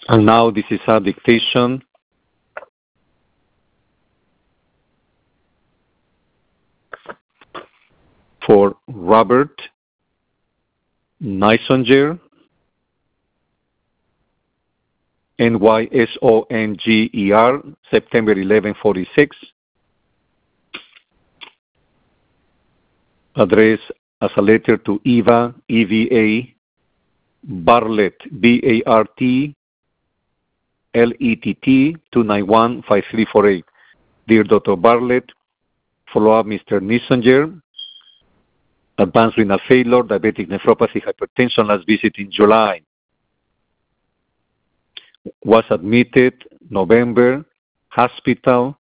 And now this is our dictation. For Robert Nisonger, Nysonger, September 1146. Address as a letter to Eva, EVA, Bartlett, BART, LETT, 291-5348. Dear Dr. Bartlett, follow up Mr. Nisonger, advanced renal failure, diabetic nephropathy, hypertension, last visit in July. Was admitted November, hospital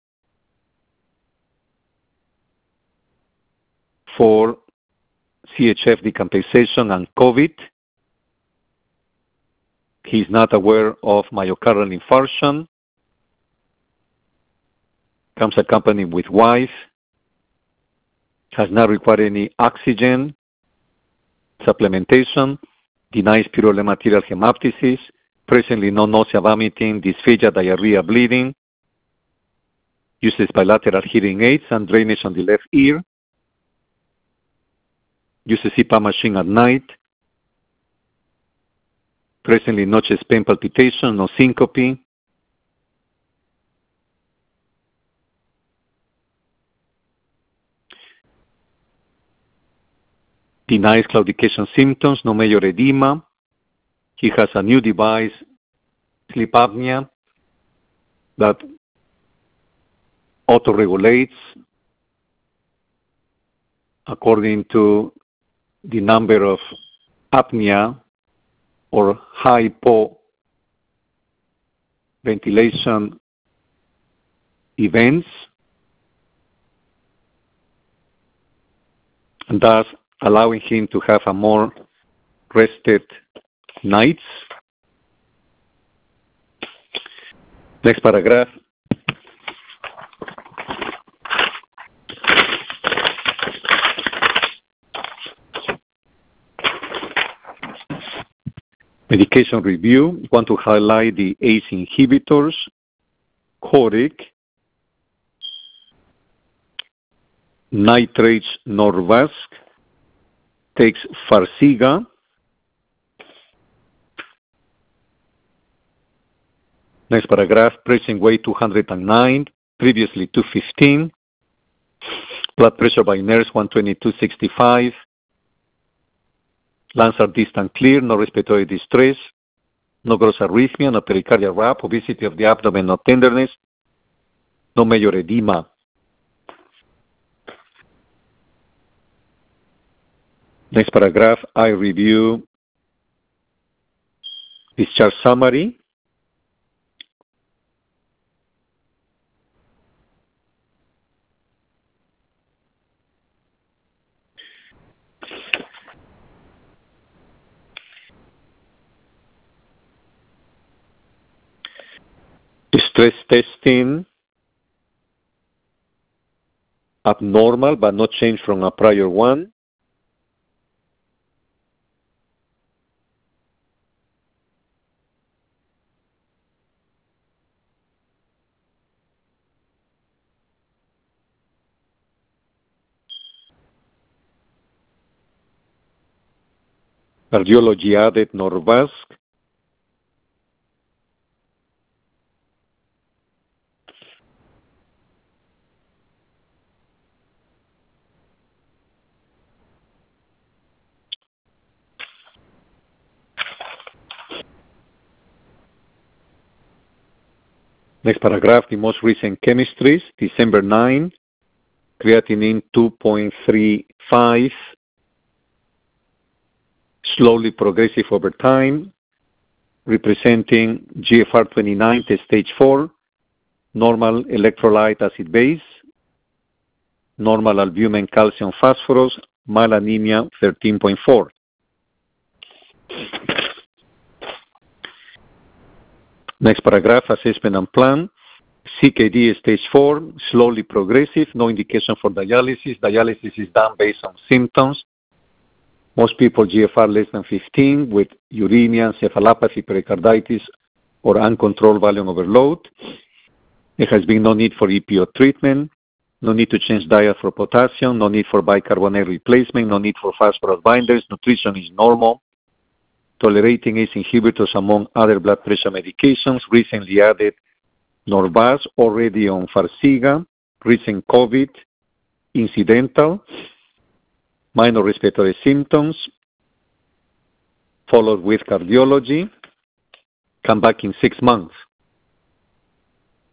for CHF decompensation and COVID. He is not aware of myocardial infarction. Comes accompanied with wife. Has not required any oxygen supplementation. Denies purulent material hemoptysis. Presently no nausea, vomiting, dysphagia, diarrhea, bleeding. Uses bilateral hearing aids and drainage on the left ear. Uses CPAP machine at night. Presently no chest pain, palpitation, no syncope. Denies claudication symptoms, no major edema. He has a new device, sleep apnea, that auto-regulates according to the number of apnea or hypoventilation events, and thus allowing him to have a more rested nights. Next paragraph. Medication review. Want to highlight the ACE inhibitors, Coric, nitrates Norvasc, takes Farxiga. Next paragraph, pressing weight 209, previously 215. Blood pressure by nurse 122/65. Lungs are distant clear, no respiratory distress, no gross arrhythmia, no pericardial rap, obesity of the abdomen, no tenderness, no major edema. Next paragraph, I review discharge summary. Stress testing, abnormal but not changed from a prior one. Cardiology added Norvasc. Next paragraph, the most recent chemistries, December 9, creatinine 2.35, slowly progressive over time, representing GFR 29 to stage 4, normal electrolyte acid base, normal albumin calcium phosphorus, mild anemia 13.4. Next paragraph, assessment and plan. CKD stage 4, slowly progressive, no indication for dialysis. Dialysis is done based on symptoms. Most people GFR less than 15 with uremia, encephalopathy, pericarditis, or uncontrolled volume overload. There has been no need for EPO treatment, no need to change diet for potassium, no need for bicarbonate replacement, no need for phosphorus binders. Nutrition is normal. Tolerating ACE inhibitors, among other blood pressure medications. Recently added Norvasc, already on Farxiga. Recent COVID, incidental, minor respiratory symptoms, followed with cardiology. Come back in 6 months.